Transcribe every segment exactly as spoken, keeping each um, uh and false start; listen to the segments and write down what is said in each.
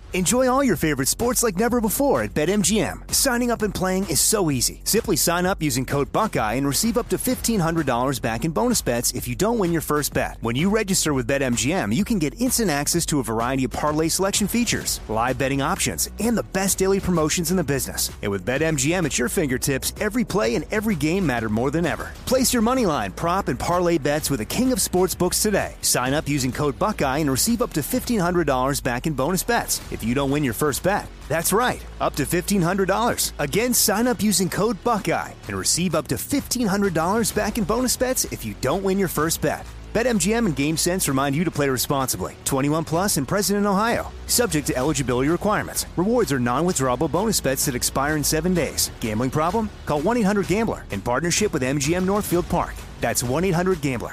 Enjoy all your favorite sports like never before at BetMGM. Signing up and playing is so easy. Simply sign up using code Buckeye and receive up to fifteen hundred dollars back in bonus bets if you don't win your first bet. When you register with BetMGM, you can get instant access to a variety of parlay selection features, live betting options, and the best daily promotions in the business. And with BetMGM at your fingertips, every play and every game matter more than ever. Place your moneyline, prop, and parlay bets with the king of sportsbooks today. Sign up using code Buckeye and receive up to fifteen hundred dollars back in bonus bets if you don't win your first bet. That's right, up to fifteen hundred dollars. Again, sign up using code Buckeye and receive up to fifteen hundred dollars back in bonus bets if you don't win your first bet. BetMGM and GameSense remind you to play responsibly. twenty-one plus and present in Ohio. Subject to eligibility requirements. Rewards are non-withdrawable bonus bets that expire in seven days. Gambling problem? Call one eight hundred gambler in partnership with M G M Northfield Park. That's one eight hundred gambler.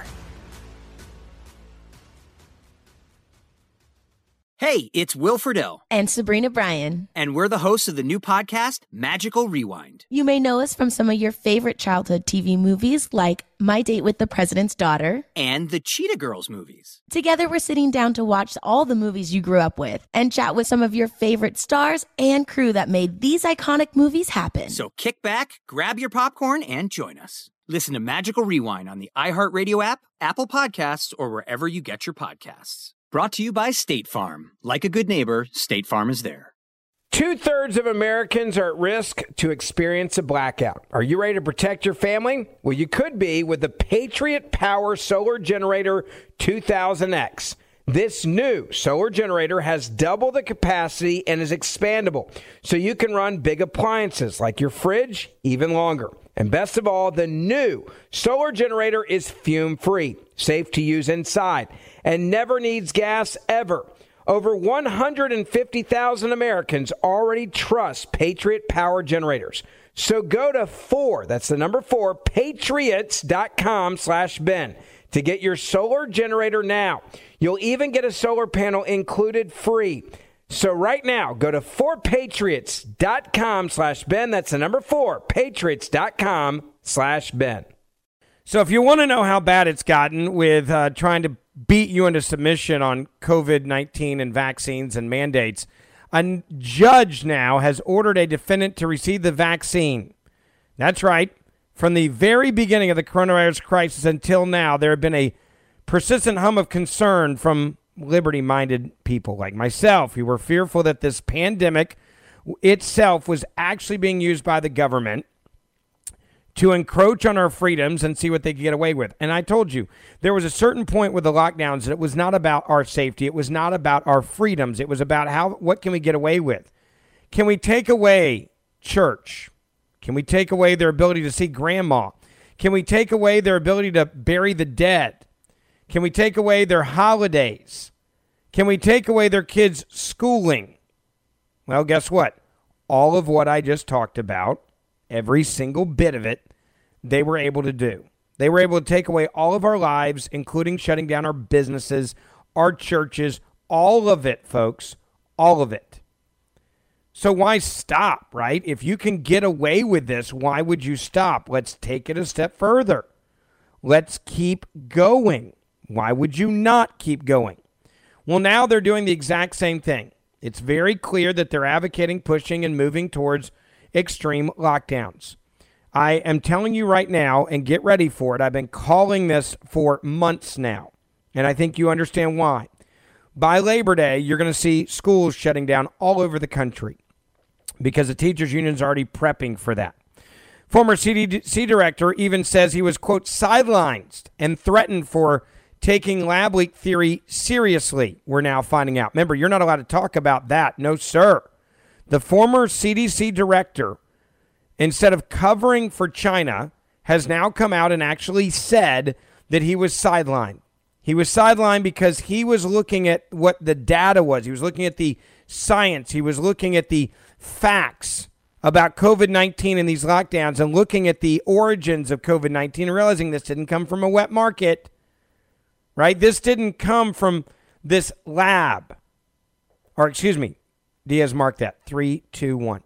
Hey, it's Will Friedle. And Sabrina Bryan. And we're the hosts of the new podcast, Magical Rewind. You may know us from some of your favorite childhood T V movies like My Date with the President's Daughter. And the Cheetah Girls movies. Together, we're sitting down to watch all the movies you grew up with and chat with some of your favorite stars and crew that made these iconic movies happen. So kick back, grab your popcorn, and join us. Listen to Magical Rewind on the iHeartRadio app, Apple Podcasts, or wherever you get your podcasts. Brought to you by State Farm. Like a good neighbor, State Farm is there. Two-thirds of Americans are at risk to experience a blackout. Are you ready to protect your family? Well, you could be with the Patriot Power Solar Generator two thousand X. This new solar generator has double the capacity and is expandable, so you can run big appliances like your fridge even longer. And best of all, the new solar generator is fume-free, safe to use inside, and never needs gas ever. Over one hundred fifty thousand Americans already trust Patriot Power Generators. So go to four, that's the number four, patriots.com slash Ben to get your solar generator now. You'll even get a solar panel included free. So right now, go to four patriots dot com slash Ben. That's the number four, patriots.com slash Ben. So if you want to know how bad it's gotten with uh, trying to beat you into submission on covid nineteen and vaccines and mandates, a judge now has ordered a defendant to receive the vaccine. That's right. From the very beginning of the coronavirus crisis until now, there have been a persistent hum of concern from liberty-minded people like myself who were fearful that this pandemic itself was actually being used by the government to encroach on our freedoms and see what they could get away with. And I told you, there was a certain point with the lockdowns that it was not about our safety. It was not about our freedoms. It was about how, what can we get away with? Can we take away church? Can we take away their ability to see grandma? Can we take away their ability to bury the dead? Can we take away their holidays? Can we take away their kids' schooling? Well, guess what? All of what I just talked about, every single bit of it, they were able to do. They were able to take away all of our lives, including shutting down our businesses, our churches, all of it, folks, all of it. So why stop, right? If you can get away with this, why would you stop? Let's take it a step further. Let's keep going. Why would you not keep going? Well, now they're doing the exact same thing. It's very clear that they're advocating, pushing, and moving towards extreme lockdowns. I am telling you right now, and get ready for it, I've been calling this for months now, and I think you understand why. By Labor Day, you're going to see schools shutting down all over the country because the teachers' union is already prepping for that. Former C D C director even says he was, quote, sidelined and threatened for taking lab leak theory seriously, we're now finding out. Remember, you're not allowed to talk about that. No, sir. The former C D C director, instead of covering for China, has now come out and actually said that he was sidelined. He was sidelined because he was looking at what the data was. He was looking at the science. He was looking at the facts about covid nineteen and these lockdowns and looking at the origins of covid nineteen and realizing this didn't come from a wet market, right? This didn't come from this lab. Or excuse me, Diaz, mark that. Three, two, one.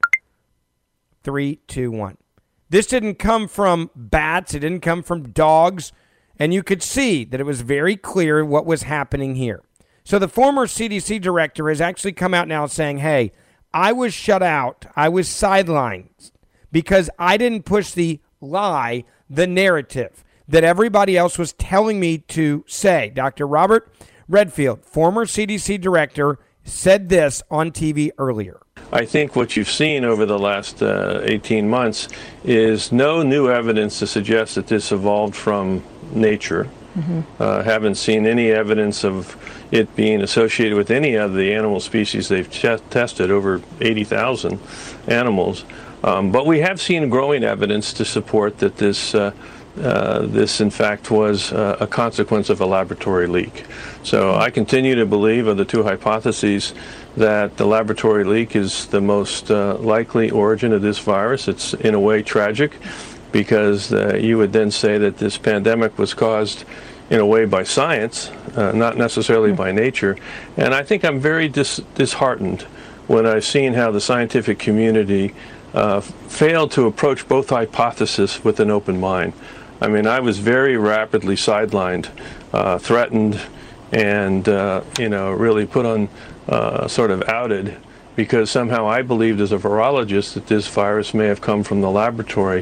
Three, two, one. This didn't come from bats. It didn't come from dogs. And you could see that it was very clear what was happening here. So the former C D C director has actually come out now saying, hey, I was shut out. I was sidelined because I didn't push the lie, the narrative that everybody else was telling me to say. Doctor Robert Redfield, former C D C director, said this on T V earlier. I think what you've seen over the last uh, eighteen months is no new evidence to suggest that this evolved from nature. Mm-hmm. Uh, haven't seen any evidence of it being associated with any of the animal species they've ch- tested, over eighty thousand animals. Um, but we have seen growing evidence to support that this, uh, uh, this in fact was uh, a consequence of a laboratory leak. So I continue to believe of the two hypotheses that the laboratory leak is the most uh, likely origin of this virus. It's in a way tragic because uh, you would then say that this pandemic was caused in a way by science, uh, not necessarily by nature. And I think I'm very dis- disheartened when I've seen how the scientific community uh, failed to approach both hypotheses with an open mind. I mean, I was very rapidly sidelined, uh, threatened, and, uh, you know, really put on uh, sort of outed because somehow I believed as a virologist that this virus may have come from the laboratory.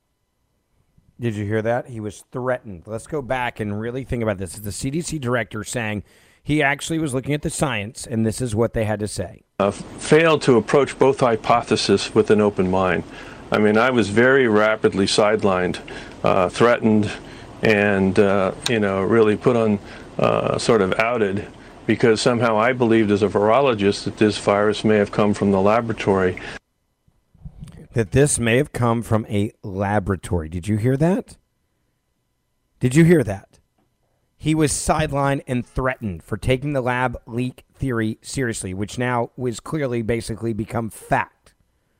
Did you hear that? He was threatened. Let's go back and really think about this. It's the C D C director saying he actually was looking at the science, and this is what they had to say. Uh, failed to approach both hypotheses with an open mind. I mean, I was very rapidly sidelined, uh, threatened, and, uh, you know, really put on uh, sort of outed because somehow I believed as a virologist that this virus may have come from the laboratory. That this may have come from a laboratory. Did you hear that? Did you hear that? He was sidelined and threatened for taking the lab leak theory seriously, which now was clearly basically become fact.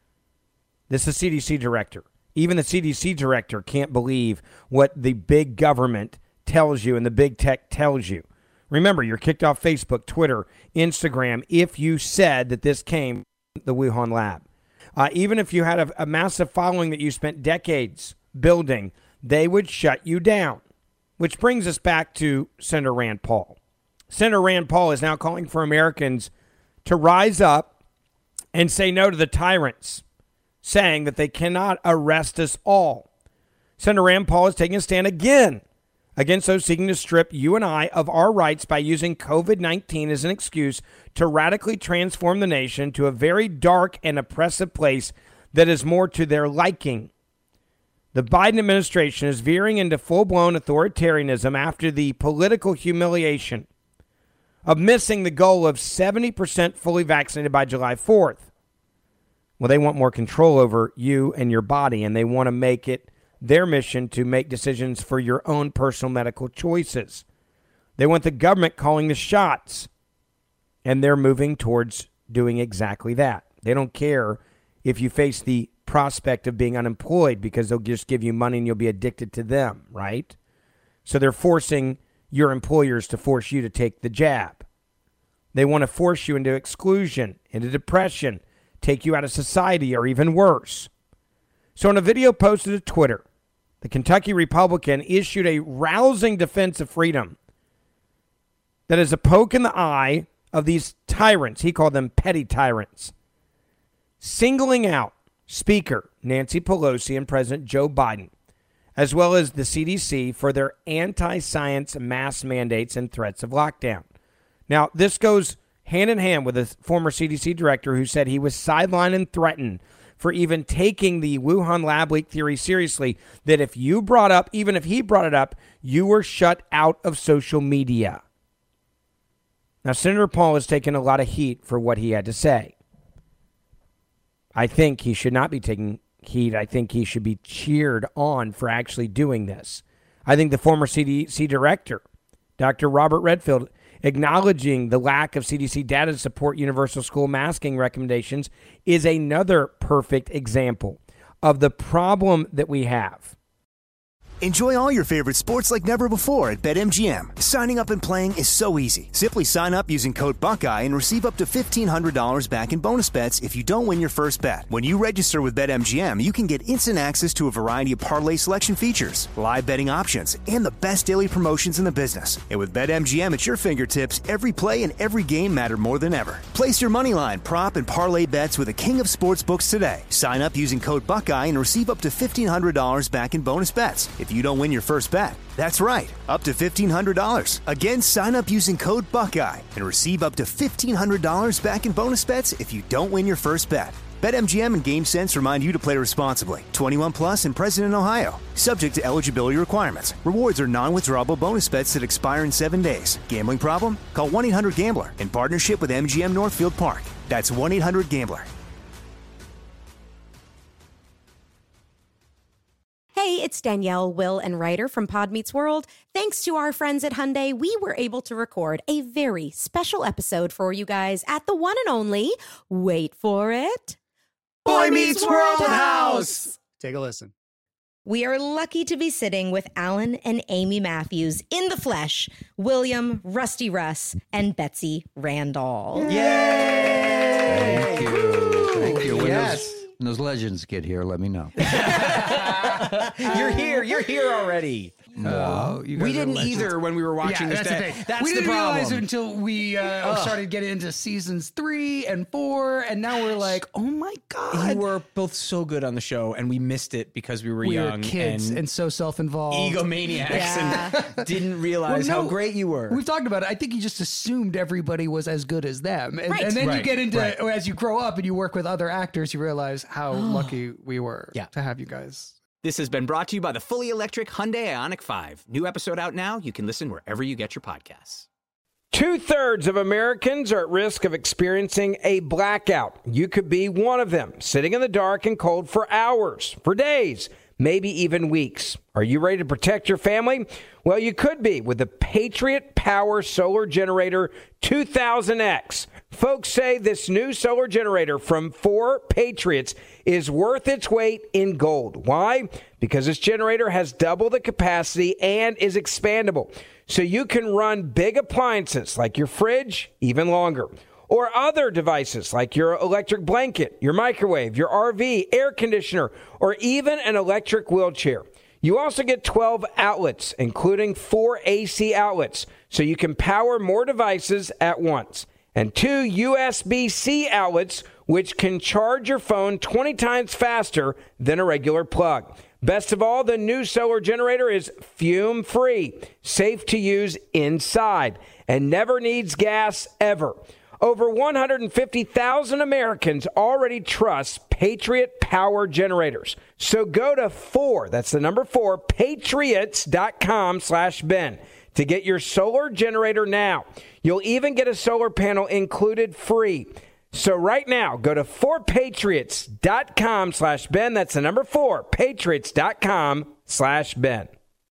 This is C D C director. Even the C D C director can't believe what the big government tells you and the big tech tells you. Remember, you're kicked off Facebook, Twitter, Instagram if you said that this came from the Wuhan lab. Uh, even if you had a, a massive following that you spent decades building, they would shut you down. Which brings us back to Senator Rand Paul. Senator Rand Paul is now calling for Americans to rise up and say no to the tyrants, saying that they cannot arrest us all. Senator Rand Paul is taking a stand again against those seeking to strip you and I of our rights by using covid nineteen as an excuse to radically transform the nation to a very dark and oppressive place that is more to their liking. The Biden administration is veering into full-blown authoritarianism after the political humiliation of missing the goal of seventy percent fully vaccinated by July fourth. Well, they want more control over you and your body, and they want to make it their mission to make decisions for your own personal medical choices. They want the government calling the shots, and they're moving towards doing exactly that. They don't care if you face the prospect of being unemployed because they'll just give you money and you'll be addicted to them, right? So they're forcing your employers to force you to take the jab. They want to force you into exclusion, into depression, take you out of society, or even worse. So in a video posted to Twitter, the Kentucky Republican issued a rousing defense of freedom that is a poke in the eye of these tyrants. He called them petty tyrants, singling out Speaker Nancy Pelosi and President Joe Biden, as well as the C D C for their anti-science mask mandates and threats of lockdown. Now, this goes hand in hand with a former C D C director who said he was sidelined and threatened for even taking the Wuhan lab leak theory seriously, that if you brought up, even if he brought it up, you were shut out of social media. Now, Senator Paul has taken a lot of heat for what he had to say. I think he should not be taking heat. I think he should be cheered on for actually doing this. I think the former C D C director, Doctor Robert Redfield, acknowledging the lack of C D C data to support universal school masking recommendations is another perfect example of the problem that we have. Enjoy all your favorite sports like never before at BetMGM. Signing up and playing is so easy. Simply sign up using code Buckeye and receive up to fifteen hundred dollars back in bonus bets if you don't win your first bet. When you register with BetMGM, you can get instant access to a variety of parlay selection features, live betting options, and the best daily promotions in the business. And with BetMGM at your fingertips, every play and every game matter more than ever. Place your moneyline, prop, and parlay bets with the king of sportsbooks today. Sign up using code Buckeye and receive up to fifteen hundred dollars back in bonus bets if you don't win your first bet. That's right, up to fifteen hundred dollars. Again, sign up using code Buckeye and receive up to fifteen hundred dollars back in bonus bets if you don't win your first bet. BetMGM and GameSense remind you to play responsibly. twenty-one plus and present in Ohio. Subject to eligibility requirements. Rewards are non-withdrawable bonus bets that expire in seven days. Gambling problem? Call one eight hundred gambler in partnership with M G M Northfield Park. That's one eight hundred gambler. Hey, it's Danielle, Will, and Ryder from Pod Meets World. Thanks to our friends at Hyundai, we were able to record a very special episode for you guys at the one and only, wait for it, Boy Meets World House. Take a listen. We are lucky to be sitting with Alan and Amy Matthews in the flesh, William, Rusty Russ, and Betsy Randall. Yay! Thank you. Thank you. When, Yes. those, when those legends get here, let me know. You're here. You're here already. No, you guys We are didn't legends. either when we were watching Yeah, this. that's the thing. That's we the didn't problem. realize it until we uh, started getting into seasons three and four, and now we're like, oh my god, You were both so good on the show, and we missed it because we were we young were kids and, and, so self-involved. egomaniacs Yeah. and didn't realize Well, no, how great you were. We've talked about it. I think you just assumed everybody was as good as them, and, Right. and then you Right, get into right. as you grow up and you work with other actors, you realize how lucky we were Yeah. to have you guys. This has been brought to you by the fully electric Hyundai Ioniq five. New episode out now. You can listen wherever you get your podcasts. Two-thirds of Americans are at risk of experiencing a blackout. You could be one of them, sitting in the dark and cold for hours, for days, maybe even weeks. Are you ready to protect your family? Well, you could be with the Patriot Power Solar Generator two thousand X. Folks say this new solar generator from four Patriots is worth its weight in gold. Why? Because this generator has double the capacity and is expandable. So you can run big appliances like your fridge even longer. Or other devices like your electric blanket, your microwave, your R V, air conditioner, or even an electric wheelchair. You also get twelve outlets, including four A C outlets, so you can power more devices at once. And two U S B C outlets, which can charge your phone twenty times faster than a regular plug. Best of all, the new solar generator is fume-free, safe to use inside, and never needs gas ever. Over one hundred fifty thousand Americans already trust Patriot Power Generators. So go to four, that's the number four, patriots.com slash Ben to get your solar generator now. You'll even get a solar panel included free. So right now, go to four patriots.com slash Ben. That's the number four, patriots.com slash Ben.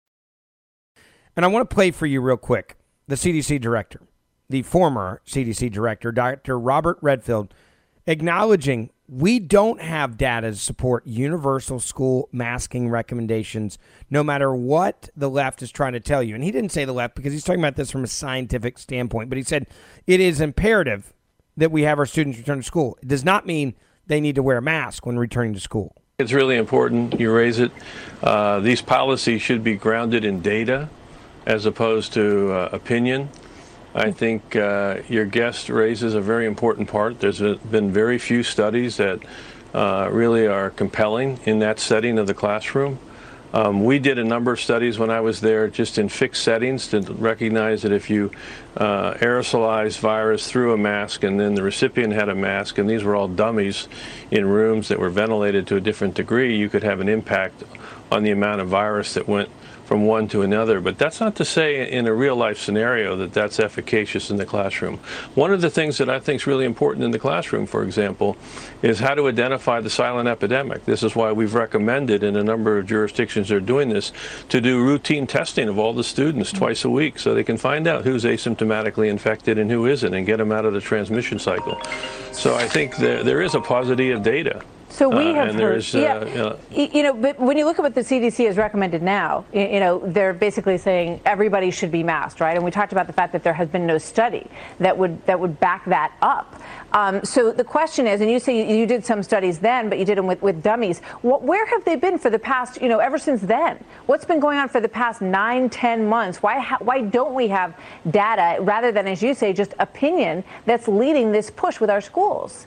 And I want to play for you real quick the C D C director, the former C D C director, Doctor Robert Redfield, acknowledging we don't have data to support universal school masking recommendations, no matter what the left is trying to tell you. And he didn't say the left because he's talking about this from a scientific standpoint, but he said it is imperative that we have our students return to school. It does not mean they need to wear a mask when returning to school. It's really important you raise it. Uh, these policies should be grounded in data as opposed to uh, opinion. I think uh, your guest raises a very important part. There's been very few studies that uh, really are compelling in that setting of the classroom. Um, we did a number of studies when I was there just in fixed settings to recognize that if you uh, aerosolized virus through a mask and then the recipient had a mask, and these were all dummies in rooms that were ventilated to a different degree, you could have an impact on the amount of virus that went from one to another. But that's not to say in a real life scenario that that's efficacious in the classroom. One of the things that I think is really important in the classroom, for example, is how to identify the silent epidemic. This is why we've recommended in a number of jurisdictions that are doing this to do routine testing of all the students twice a week so they can find out who's asymptomatically infected and who isn't and get them out of the transmission cycle. So I think there, there is a paucity of data So we Uh, have and heard, there's, uh, yeah, you know, y- you know, but when you look at what the C D C has recommended now, y- you know, they're basically saying everybody should be masked, right? And we talked about the fact that there has been no study that would that would back that up. Um, so the question is, and you say you, you did some studies then, but you did them with, with dummies. What, where have they been for the past, you know, ever since then? What's been going on for the past nine, ten months? Why ha- why don't we have data rather than, as you say, just opinion that's leading this push with our schools?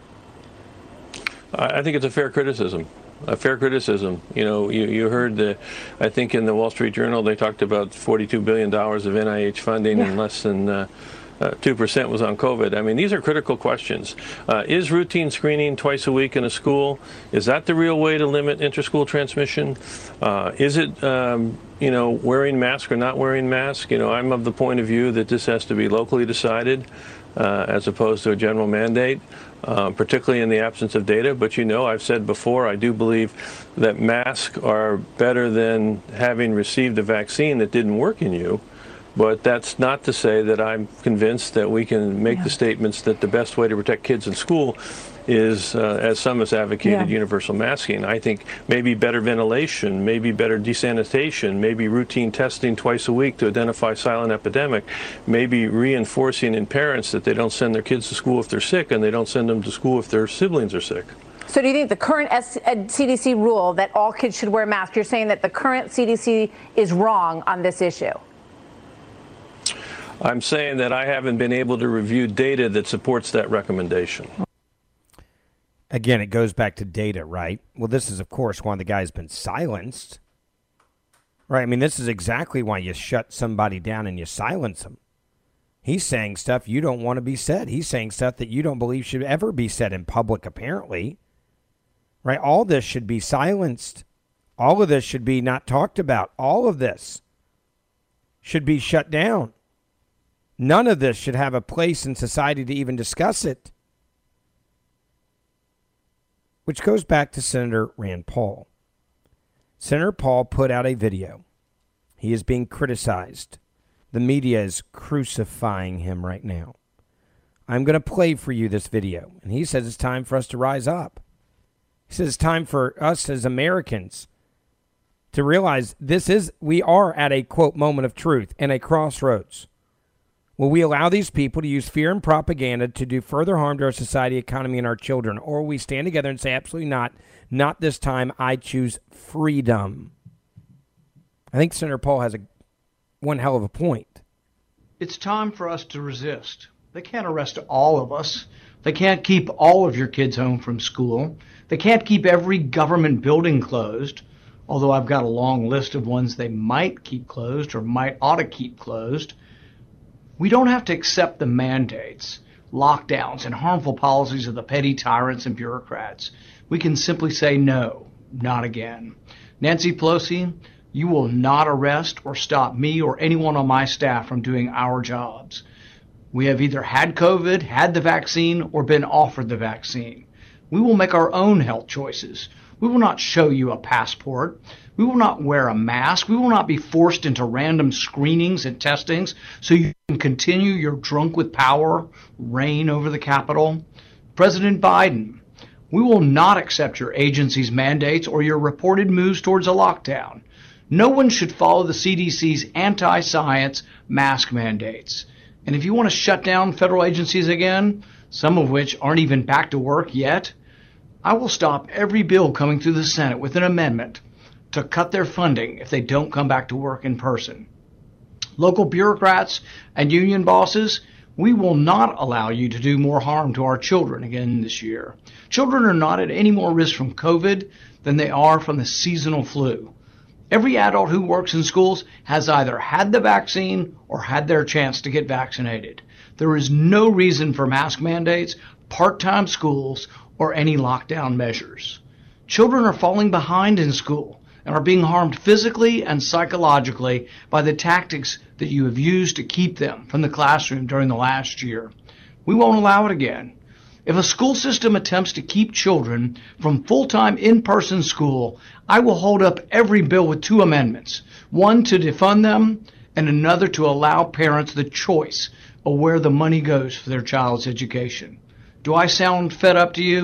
I think it's a fair criticism. A fair criticism. You know, you, you heard the, I think in the Wall Street Journal they talked about forty-two billion dollars of N I H funding Yeah. and less than uh, uh, two percent was on COVID. I mean, these are critical questions. Uh, is routine screening twice a week in a school, is that the real way to limit interschool transmission? Uh, is it, um, you know, wearing mask or not wearing mask? You know, I'm of the point of view that this has to be locally decided uh, as opposed to a general mandate. Uh, particularly in the absence of data. But, you know, I've said before, I do believe that masks are better than having received a vaccine that didn't work in you. But that's not to say that I'm convinced that we can make Yeah. the statements that the best way to protect kids in school is, uh, as some has advocated, Yeah. universal masking. I think maybe better ventilation, maybe better desanitation, maybe routine testing twice a week to identify silent epidemic, maybe reinforcing in parents that they don't send their kids to school if they're sick and they don't send them to school if their siblings are sick. So do you think the current S- uh, C D C rule that all kids should wear masks, you're saying that the current C D C is wrong on this issue? I'm saying that I haven't been able to review data that supports that recommendation. Again, it goes back to data, right? Well, this is, of course, why the guy's been silenced. Right? I mean, this is exactly why you shut somebody down and you silence them. He's saying stuff you don't want to be said. He's saying stuff that you don't believe should ever be said in public, apparently. Right? All this should be silenced. All of this should be not talked about. All of this should be shut down. None of this should have a place in society to even discuss it. Which goes back to Senator Rand Paul. Senator Paul put out a video. He is being criticized. The media is crucifying him right now. I'm going to play for you this video. And he says it's time for us to rise up. He says it's time for us as Americans to realize this is, we are at a, quote, moment of truth and a crossroads. Will we allow these people to use fear and propaganda to do further harm to our society, economy, and our children? Or will we stand together and say, absolutely not, not this time, I choose freedom? I think Senator Paul has a one hell of a point. It's time for us to resist. They can't arrest all of us. They can't keep all of your kids home from school. They can't keep every government building closed, although I've got a long list of ones they might keep closed or might ought to keep closed. We don't have to accept the mandates, lockdowns, and harmful policies of the petty tyrants and bureaucrats. We can simply say no, not again. Nancy Pelosi, you will not arrest or stop me or anyone on my staff from doing our jobs. We have either had COVID, had the vaccine, or been offered the vaccine. We will make our own health choices. We will not show you a passport. We will not wear a mask. We will not be forced into random screenings and testings so you can continue your drunk with power reign over the Capitol. President Biden, we will not accept your agency's mandates or your reported moves towards a lockdown. No one should follow the C D C's anti-science mask mandates. And if you want to shut down federal agencies again, some of which aren't even back to work yet, I will stop every bill coming through the Senate with an amendment to cut their funding if they don't come back to work in person. Local bureaucrats and union bosses, we will not allow you to do more harm to our children again this year. Children are not at any more risk from COVID than they are from the seasonal flu. Every adult who works in schools has either had the vaccine or had their chance to get vaccinated. There is no reason for mask mandates, part-time schools, or any lockdown measures. Children are falling behind in school and are being harmed physically and psychologically by the tactics that you have used to keep them from the classroom during the last year. We won't allow it again. If a school system attempts to keep children from full-time in-person school, I will hold up every bill with two amendments, one to defund them and another to allow parents the choice of where the money goes for their child's education. Do I sound fed up to you?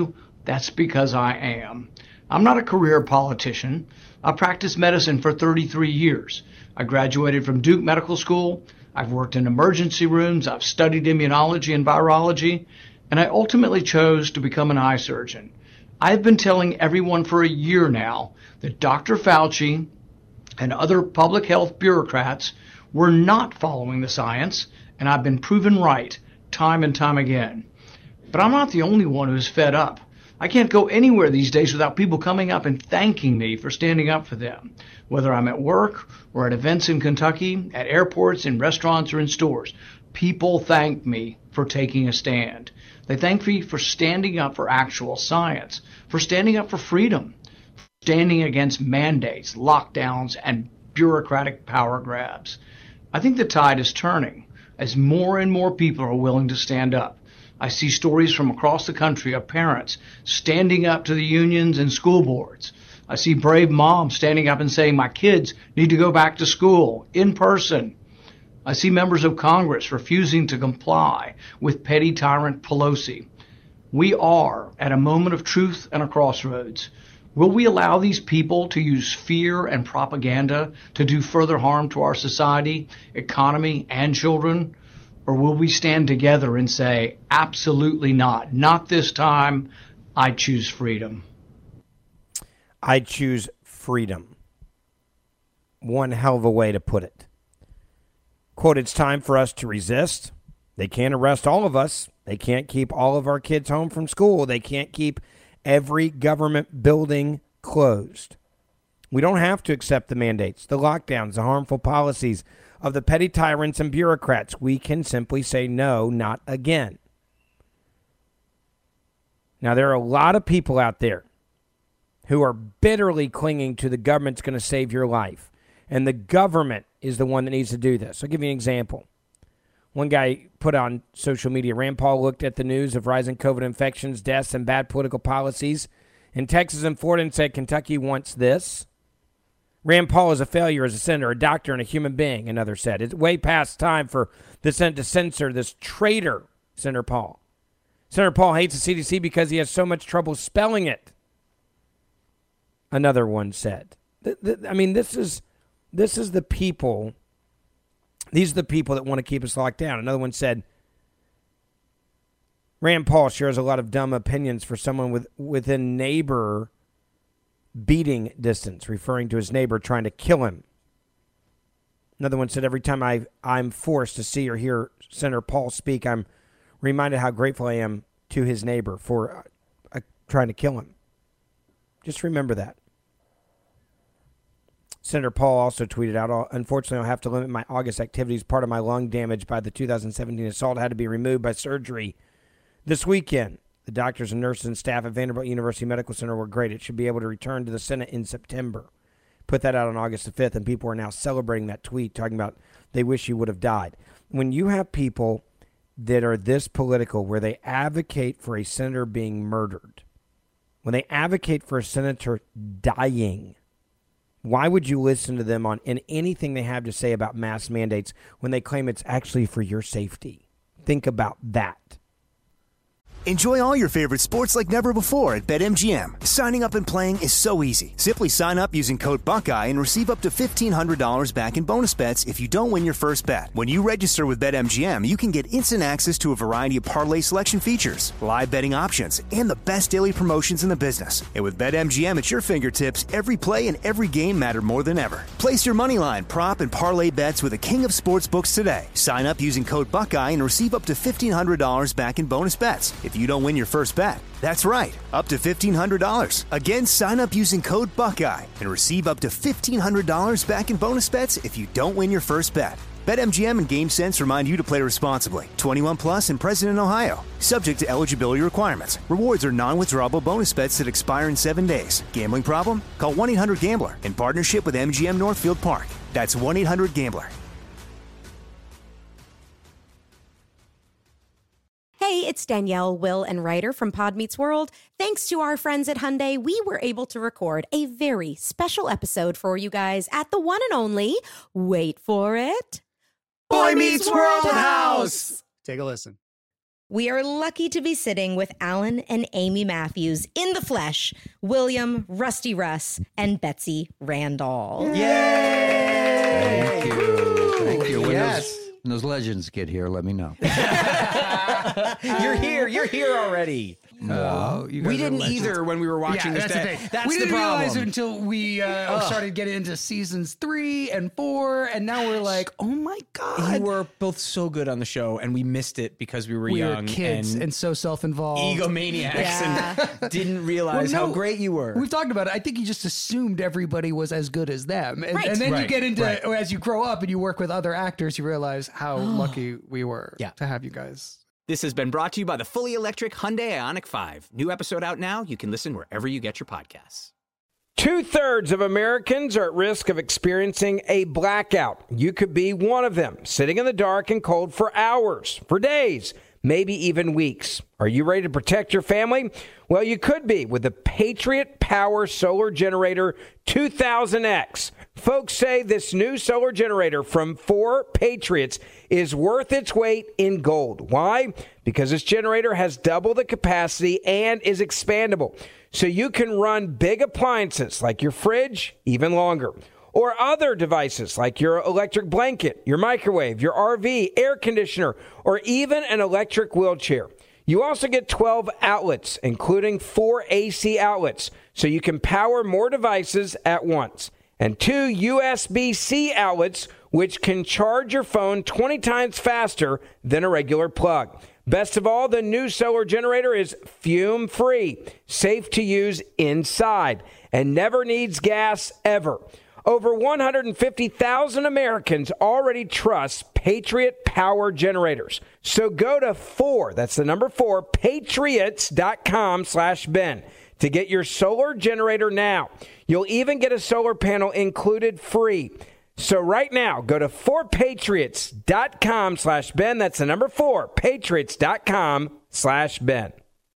That's because I am. I'm not a career politician. I practiced medicine for thirty-three years. I graduated from Duke Medical School. I've worked in emergency rooms. I've studied immunology and virology. And I ultimately chose to become an eye surgeon. I've been telling everyone for a year now that Doctor Fauci and other public health bureaucrats were not following the science, and I've been proven right time and time again. But I'm not the only one who's fed up. I can't go anywhere these days without people coming up and thanking me for standing up for them, whether I'm at work or at events in Kentucky, at airports, in restaurants, or in stores. People thank me for taking a stand. They thank me for standing up for actual science, for standing up for freedom, for standing against mandates, lockdowns, and bureaucratic power grabs. I think the tide is turning as more and more people are willing to stand up. I see stories from across the country of parents standing up to the unions and school boards. I see brave moms standing up and saying, my kids need to go back to school in person. I see members of Congress refusing to comply with petty tyrant Pelosi. We are at a moment of truth and a crossroads. Will we allow these people to use fear and propaganda to do further harm to our society, economy, and children? Or will we stand together and say, absolutely not, not this time, I choose freedom? I choose freedom. One hell of a way to put it. Quote, it's time for us to resist. They can't arrest all of us. They can't keep all of our kids home from school. They can't keep every government building closed. We don't have to accept the mandates, the lockdowns, the harmful policies of the petty tyrants and bureaucrats. We can simply say no, not again. Now, there are a lot of people out there who are bitterly clinging to the government's going to save your life. And the government is the one that needs to do this. I'll give you an example. One guy put on social media, Rand Paul looked at the news of rising COVID infections, deaths, and bad political policies in Texas and Florida and said, Kentucky wants this. Rand Paul is a failure as a senator, a doctor, and a human being, another said. It's way past time for the Senate to censor this traitor, Senator Paul. Senator Paul hates the C D C because he has so much trouble spelling it, another one said. Th- th- I mean, this is this is the people, these are the people that want to keep us locked down. Another one said, Rand Paul shares a lot of dumb opinions for someone with within neighbor beating distance, referring to his neighbor trying to kill him. Another one said, every time I, I'm forced to see or hear Senator Paul speak, I'm reminded how grateful I am to his neighbor for uh, uh, trying to kill him. Just remember that. Senator Paul also tweeted out, unfortunately, I'll have to limit my August activities. Part of my lung damage by the two thousand seventeen assault had to be removed by surgery this weekend. The doctors and nurses and staff at Vanderbilt University Medical Center were great. It should be able to return to the Senate in September. Put that out on August the fifth, and people are now celebrating that tweet, talking about they wish he would have died. When you have people that are this political, where they advocate for a senator being murdered, when they advocate for a senator dying, why would you listen to them on in anything they have to say about mask mandates when they claim it's actually for your safety? Think about that. Enjoy all your favorite sports like never before at BetMGM. Signing up and playing is so easy. Simply sign up using code Buckeye and receive up to fifteen hundred dollars back in bonus bets if you don't win your first bet. When you register with BetMGM, you can get instant access to a variety of parlay selection features, live betting options, and the best daily promotions in the business. And with BetMGM at your fingertips, every play and every game matter more than ever. Place your moneyline, prop, and parlay bets with the king of sportsbooks today. Sign up using code Buckeye and receive up to fifteen hundred dollars back in bonus bets if you don't win your first bet. That's right, up to fifteen hundred dollars. Again, sign up using code Buckeye and receive up to fifteen hundred dollars back in bonus bets if you don't win your first bet. BetMGM and GameSense remind you to play responsibly. twenty-one plus and present in Ohio. Subject to eligibility requirements. Rewards are non-withdrawable bonus bets that expire in seven days. Gambling problem? Call one eight hundred gambler in partnership with M G M Northfield Park. That's one eight hundred gambler. Hey, it's Danielle, Will, and Ryder from Pod Meets World. Thanks to our friends at Hyundai, we were able to record a very special episode for you guys at the one and only, wait for it, Boy Meets World House. Take a listen. We are lucky to be sitting with Alan and Amy Matthews in the flesh, William, Rusty Russ, and Betsy Randall. Yay! Thank you. Thank you. When, Yes. those, when those legends get here, let me know. You're here. You're here already. No, you guys we are didn't legends. either when we were watching Yeah, this. that's the That- thing. That's we the didn't problem. realize it until we uh, Ugh. started getting into seasons three and four, and now we're like, oh my god, You were both so good on the show, and we missed it because we were we young were kids and, and, so self-involved, egomaniacs Yeah. and didn't Well, realize no, how great you were. We've talked about it. I think you just assumed everybody was as good as them, and, Right. and then you Right, get into right. as you grow up and you work with other actors, you realize how lucky we were Yeah. to have you guys. This has been brought to you by the fully electric Hyundai Ioniq five. New episode out now. You can listen wherever you get your podcasts. Two-thirds of Americans are at risk of experiencing a blackout. You could be one of them, sitting in the dark and cold for hours, for days, maybe even weeks. Are you ready to protect your family? Well, you could be with the Patriot Power Solar Generator two thousand X. Folks say this new solar generator from four Patriots is worth its weight in gold. Why? Because this generator has double the capacity and is expandable. So you can run big appliances like your fridge even longer. Or other devices like your electric blanket, your microwave, your R V, air conditioner, or even an electric wheelchair. You also get twelve outlets, including four A C outlets, so you can power more devices at once. And two U S B C outlets, which can charge your phone twenty times faster than a regular plug. Best of all, the new solar generator is fume-free, safe to use inside, and never needs gas ever. Over one hundred fifty thousand Americans already trust Patriot Power Generators. So go to four, that's the number four, patriots.com slash Ben to get your solar generator now. You'll even get a solar panel included free. So right now, go to four patriots.com slash Ben. That's the number four, patriots.com slash Ben.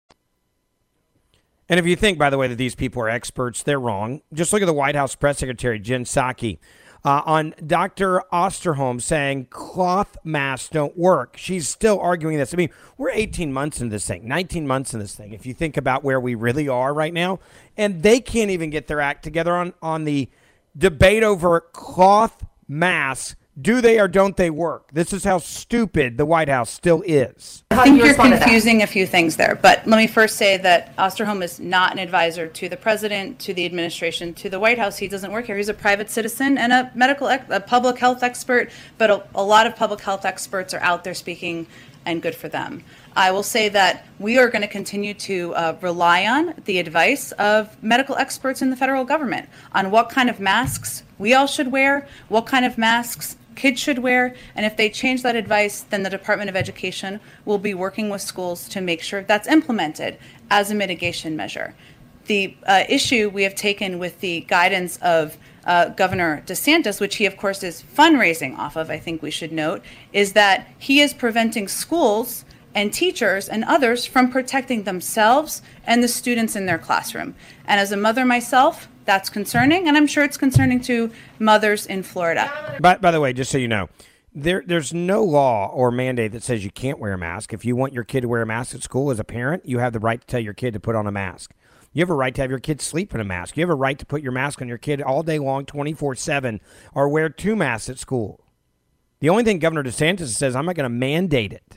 And if you think, by the way, that these people are experts, they're wrong. Just look at the White House Press Secretary, Jen Psaki, uh, on Doctor Osterholm saying cloth masks don't work. She's still arguing this. I mean, we're eighteen months into this thing, nineteen months in this thing, if you think about where we really are right now. And they can't even get their act together on, on the debate over cloth masks. Do they or don't they work? This is how stupid the White House still is. I think you're confusing a few things there, but let me first say that Osterholm is not an advisor to the president, to the administration, to the White House. He doesn't work here. He's a private citizen and a medical, ex- a public health expert, but a, a lot of public health experts are out there speaking, and good for them. I will say that we are going to continue to uh, rely on the advice of medical experts in the federal government on what kind of masks we all should wear, what kind of masks kids should wear, and if they change that advice, then the Department of Education will be working with schools to make sure that's implemented as a mitigation measure. The uh, issue we have taken with the guidance of uh, Governor DeSantis, which he of course is fundraising off of, I think we should note, is that he is preventing schools and teachers and others from protecting themselves and the students in their classroom. And as a mother myself, that's concerning, and I'm sure it's concerning to mothers in Florida. By, by the way, just so you know, there there's no law or mandate that says you can't wear a mask. If you want your kid to wear a mask at school as a parent, you have the right to tell your kid to put on a mask. You have a right to have your kid sleep in a mask. You have a right to put your mask on your kid all day long, twenty-four seven, or wear two masks at school. The only thing Governor DeSantis says, I'm not going to mandate it.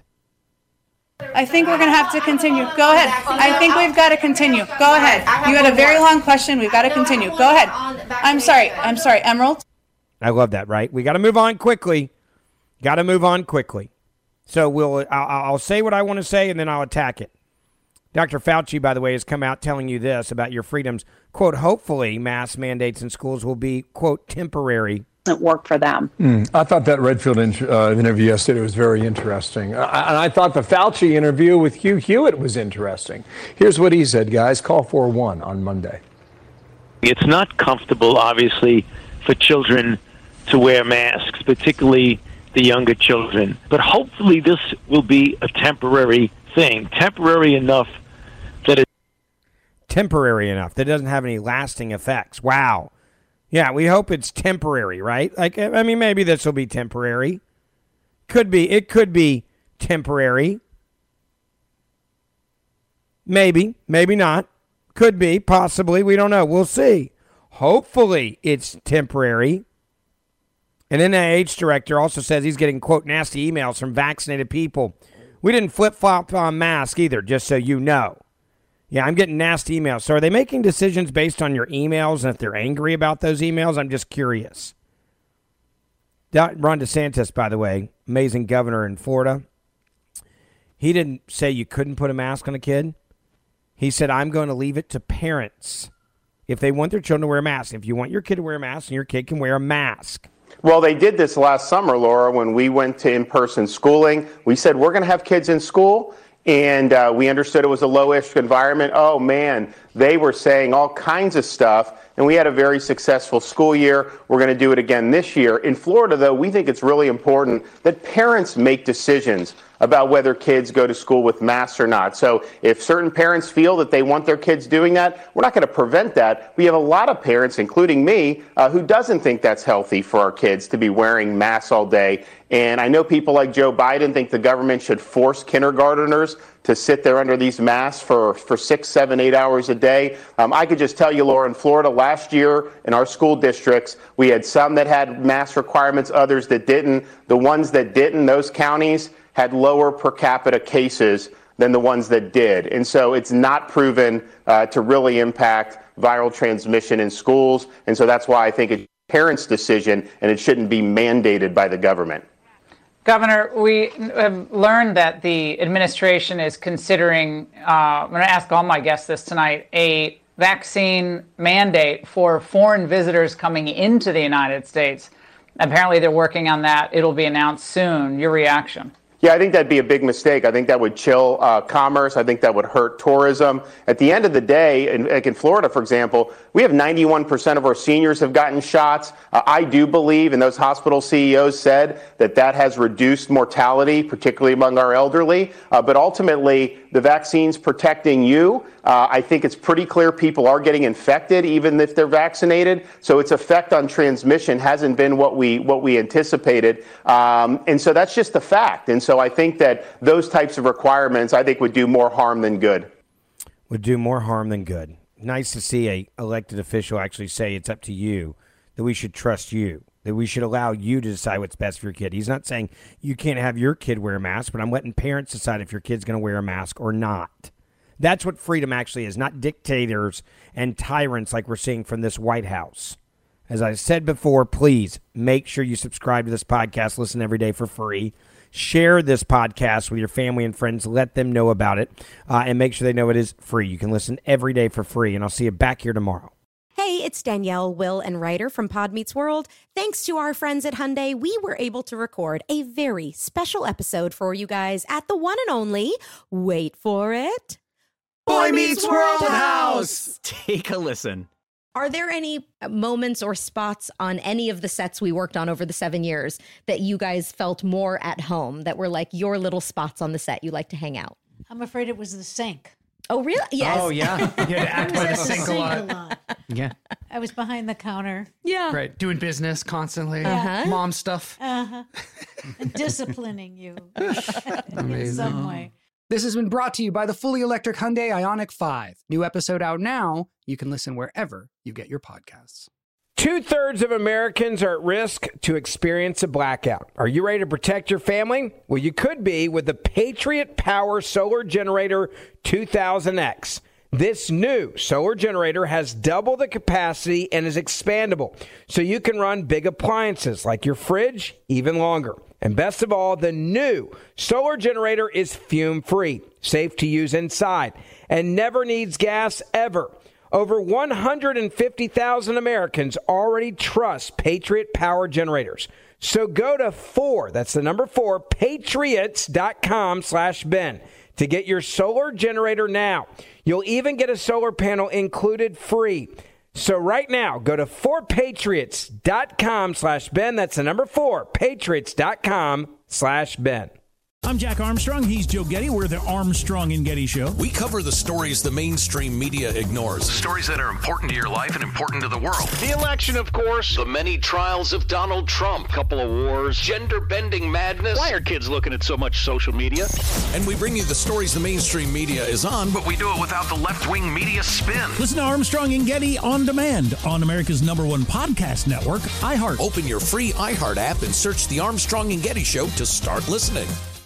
I think we're going to have to continue. Go ahead. I think we've got to continue. Go ahead. You had a very long question. We've got to continue. Go ahead. I'm sorry. I'm sorry. Emerald? I love that, right? We got to move on quickly. Got to move on quickly. So we'll I'll, I'll say what I want to say, and then I'll attack it. Doctor Fauci, by the way, has come out telling you this about your freedoms. Quote, hopefully mask mandates in schools will be, quote, temporary. Work for them. Mm, I thought that Redfield in, uh, interview yesterday was very interesting. I, and I thought the Fauci interview with Hugh Hewitt was interesting. Here's what he said, guys. Call for one on Monday. It's not comfortable, obviously, for children to wear masks, particularly the younger children. But hopefully this will be a temporary thing, temporary enough that it... Temporary enough that it doesn't have any lasting effects. Wow. Yeah, we hope it's temporary, right? Like, I mean, maybe this will be temporary. Could be. It could be temporary. Maybe, maybe not. Could be, possibly. We don't know. We'll see. Hopefully it's temporary. An N I H director also says he's getting, quote, nasty emails from vaccinated people. We didn't flip-flop on masks either, just so you know. Yeah, I'm getting nasty emails. So are they making decisions based on your emails, and if they're angry about those emails? I'm just curious. Ron DeSantis, by the way, amazing governor in Florida. He didn't say you couldn't put a mask on a kid. He said, I'm going to leave it to parents if they want their children to wear a mask. If you want your kid to wear a mask, and your kid can wear a mask. Well, they did this last summer, Laura, when we went to in-person schooling. We said, we're going to have kids in school, and uh, we understood it was a low-risk environment. Oh, man, they were saying all kinds of stuff, and we had a very successful school year. We're going to do it again this year. In Florida, though, we think it's really important that parents make decisions about whether kids go to school with masks or not. So if certain parents feel that they want their kids doing that, we're not going to prevent that. We have a lot of parents, including me, uh, who doesn't think that's healthy for our kids to be wearing masks all day. And I know people like Joe Biden think the government should force kindergartners to sit there under these masks for, for six, seven, eight hours a day. Um, I could just tell you, Laura, in Florida last year in our school districts, we had some that had mask requirements, others that didn't. The ones that didn't, those counties, had lower per capita cases than the ones that did. And so it's not proven uh, to really impact viral transmission in schools. And so that's why I think it's a parent's decision and it shouldn't be mandated by the government. Governor, we have learned that the administration is considering, uh, I'm going to ask all my guests this tonight, a vaccine mandate for foreign visitors coming into the United States. Apparently they're working on that. It'll be announced soon. Your reaction? Yeah, I think that'd be a big mistake. I think that would chill uh, commerce. I think that would hurt tourism. At the end of the day, in, like in Florida, for example, we have ninety-one percent of our seniors have gotten shots. Uh, I do believe, and those hospital C E Os said, that that has reduced mortality, particularly among our elderly. Uh, but ultimately, the vaccine's protecting you. Uh, I think it's pretty clear people are getting infected, even if they're vaccinated. So its effect on transmission hasn't been what we what we anticipated. Um, and so that's just the fact. And so I think that those types of requirements, I think, would do more harm than good. Would do more harm than good. Nice to see a elected official actually say it's up to you, that we should trust you, that we should allow you to decide what's best for your kid. He's not saying you can't have your kid wear a mask, but I'm letting parents decide if your kid's going to wear a mask or not. That's what freedom actually is, not dictators and tyrants like we're seeing from this White House. As I said before, please make sure you subscribe to this podcast. Listen every day for free. Share this podcast with your family and friends. Let them know about it, uh, and make sure they know it is free. You can listen every day for free, and I'll see you back here tomorrow. Hey, it's Danielle, Will, and Ryder from Pod Meets World. Thanks to our friends at Hyundai, we were able to record a very special episode for you guys at the one and only, wait for it, Boy Meets World House. Take a listen. Are there any moments or spots on any of the sets we worked on over the seven years that you guys felt more at home, that were like your little spots on the set you like to hang out? I'm afraid it was the sink. Oh, really? Yes. Oh, yeah. You had to act by the sink a lot. a lot. Yeah. I was behind the counter. Yeah. Right. Doing business constantly. Uh-huh. Mom stuff. Uh-huh. And disciplining you in Amazing. some way. This has been brought to you by the fully electric Hyundai Ioniq five. New episode out now. You can listen wherever you get your podcasts. Two-thirds of Americans are at risk to experience a blackout. Are you ready to protect your family? Well, you could be with the Patriot Power Solar Generator two thousand X. This new solar generator has double the capacity and is expandable, so you can run big appliances like your fridge even longer. And best of all, the new solar generator is fume-free, safe to use inside, and never needs gas ever. Over one hundred fifty thousand Americans already trust Patriot Power Generators. So go to four, that's the number four, patriots.com slash Ben to get your solar generator now. You'll even get a solar panel included free. So right now, go to four patriots.com slash Ben. That's the number four, patriots.com slash Ben. I'm Jack Armstrong. He's Joe Getty. We're the Armstrong and Getty Show. We cover the stories the mainstream media ignores. Stories that are important to your life and important to the world. The election, of course. The many trials of Donald Trump. Couple of wars. Gender-bending madness. Why are kids looking at so much social media? And we bring you the stories the mainstream media is on, but we do it without the left-wing media spin. Listen to Armstrong and Getty on demand on America's number one podcast network, iHeart. Open your free iHeart app and search the Armstrong and Getty Show to start listening.